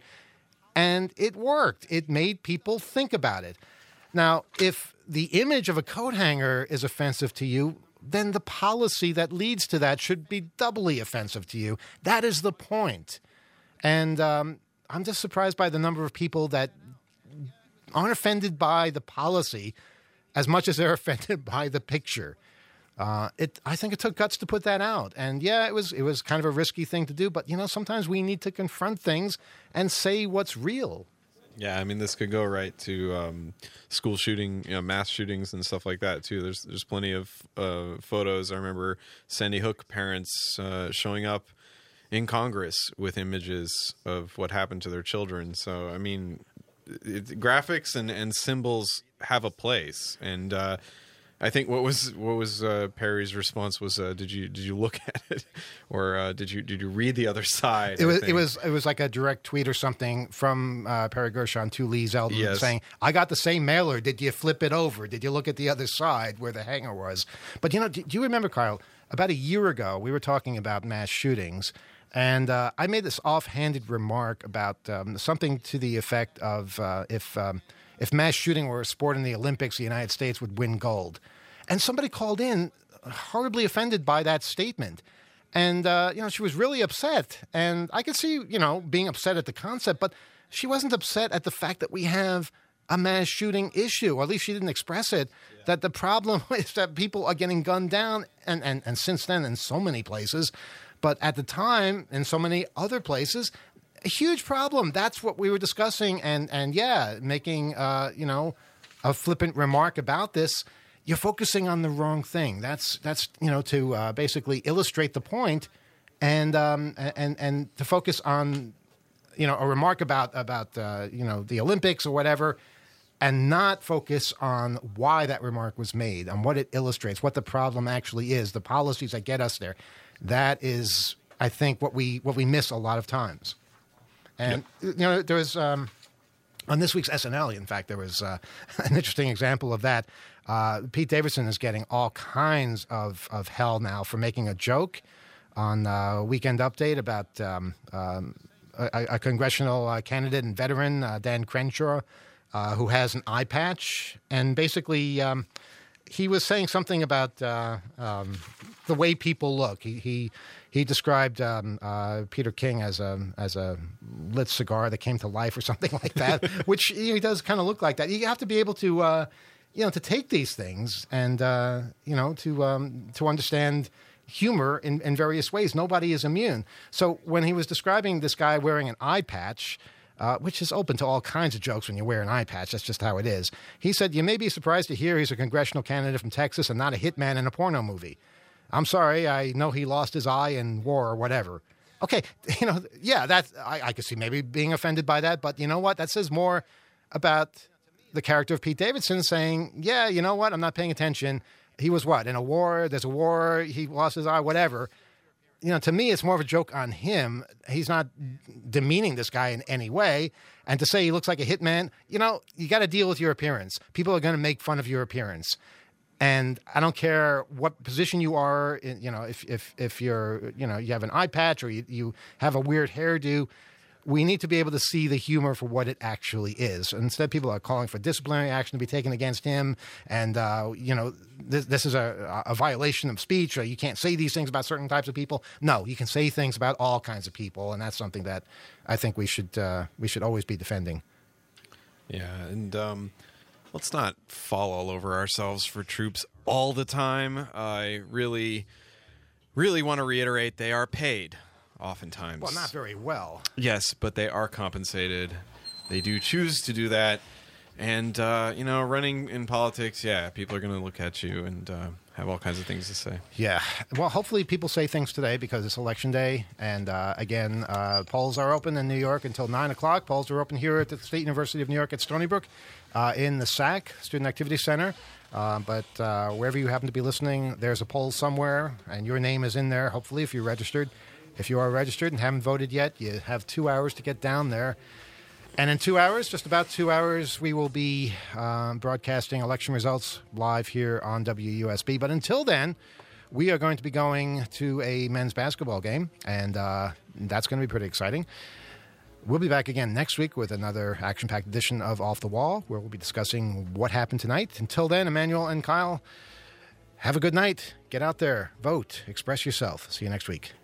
And it worked. It made people think about it. Now, if the image of a coat hanger is offensive to you, then the policy that leads to that should be doubly offensive to you. That is the point. And um, I'm just surprised by the number of people that aren't offended by the policy as much as they're offended by the picture. Uh, it, I think it took guts to put that out. And yeah, it was it was kind of a risky thing to do. But, you know, sometimes we need to confront things and say what's real. Yeah, I mean, this could go right to um, school shooting, you know, mass shootings and stuff like that, too. There's there's plenty of uh, photos. I remember Sandy Hook parents uh, showing up in Congress with images of what happened to their children. So, I mean, it, graphics and, and symbols have a place. And uh, I think what was what was uh, Perry's response was, uh, did you did you look at it, or uh, did you did you read the other side? It was it was it was like a direct tweet or something from uh, Perry Gershon to Lee Zeldin yes. saying, "I got the same mailer. Did you flip it over? Did you look at the other side where the hanger was?" But you know, do, do you remember, Kyle? About a year ago, we were talking about mass shootings, and uh, I made this offhanded remark about um, something to the effect of uh, if. Um, If mass shooting were a sport in the Olympics, the United States would win gold. And somebody called in horribly offended by that statement. And, uh, you know, she was really upset. And I could see, you know, being upset at the concept, but she wasn't upset at the fact that we have a mass shooting issue, or at least she didn't express it, yeah. That the problem is that people are getting gunned down, and, and, and since then in so many places. But at the time, in so many other places, a huge problem. That's what we were discussing. And, and yeah, making, uh, you know, a flippant remark about this, you're focusing on the wrong thing. That's, that's you know, to uh, basically illustrate the point and, um, and, and to focus on, you know, a remark about, about uh, you know, the Olympics or whatever, and not focus on why that remark was made, on what it illustrates, what the problem actually is, the policies that get us there. That is, I think, what we what we miss a lot of times. And, you know, there was, um, on this week's S N L, in fact, there was uh, an interesting example of that. Uh, Pete Davidson is getting all kinds of, of hell now for making a joke on uh, Weekend Update about um, um, a, a congressional uh, candidate and veteran, uh, Dan Crenshaw, uh, who has an eye patch. And basically, um, he was saying something about uh, um, the way people look. He he, he described um, uh, Peter King as a as a lit cigar that came to life, or something like that, which you know, he does kind of look like that. You have to be able to, uh, you know, to take these things and uh, you know to um, to understand humor in, in various ways. Nobody is immune. So when he was describing this guy wearing an eye patch, Uh, which is open to all kinds of jokes when you wear an eye patch. That's just how it is. He said, you may be surprised to hear he's a congressional candidate from Texas and not a hitman in a porno movie. I'm sorry, I know he lost his eye in war or whatever. Okay, you know, yeah, that I, I could see maybe being offended by that, but you know what? That says more about the character of Pete Davidson saying, yeah, you know what? I'm not paying attention. He was what? In a war? There's a war. He lost his eye, whatever. You know, to me, it's more of a joke on him. He's not demeaning this guy in any way. And to say he looks like a hitman, you know, you got to deal with your appearance. People are going to make fun of your appearance. And I don't care what position you are, in, you know, if, if, if you're, you know, you have an eye patch or you, you have a weird hairdo, we need to be able to see the humor for what it actually is. Instead, people are calling for disciplinary action to be taken against him. And, uh, you know, this, this is a, a violation of speech, or you can't say these things about certain types of people. No, you can say things about all kinds of people. And that's something that I think we should uh, we should always be defending. Yeah, and um, let's not fall all over ourselves for troops all the time. I really, really want to reiterate they are paid. Oftentimes. Well, not very well. Yes, but they are compensated. They do choose to do that. And, uh, you know, running in politics, yeah, people are going to look at you. And uh, have all kinds of things to say. Yeah. Well, hopefully people say things today because it's election day. And uh, again, uh, polls are open in New York until nine o'clock. Polls are open here at the State University of New York at Stony Brook uh, in the S A C, Student Activity Center. Uh, but uh, wherever you happen to be listening, there's a poll somewhere, and your name is in there, hopefully, if you're registered. If you are registered and haven't voted yet, you have two hours to get down there. And in two hours, just about two hours, we will be um, broadcasting election results live here on W U S B. But until then, we are going to be going to a men's basketball game, and uh, that's going to be pretty exciting. We'll be back again next week with another action-packed edition of Off the Wall, where we'll be discussing what happened tonight. Until then, Emmanuel and Kyle, have a good night. Get out there, vote, express yourself. See you next week.